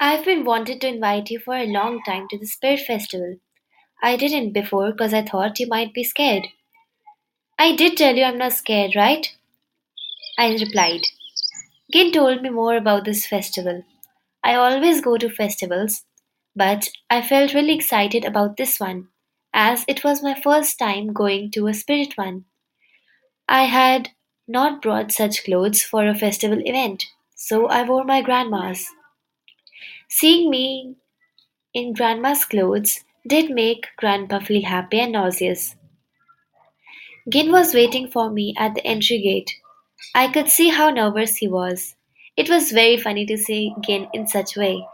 I've been wanting to invite you for a long time to the Spirit Festival. I didn't before because I thought you might be scared. I did tell you I'm not scared, right? I replied. Gin told me more about this festival. I always go to festivals, but I felt really excited about this one, as it was my first time going to a spirit one. I had not brought such clothes for a festival event, so I wore my grandma's. Seeing me in Grandma's clothes did make Grandpa feel happy and nauseous. Gin was waiting for me at the entry gate. I could see how nervous he was. It was very funny to see Gin in such way.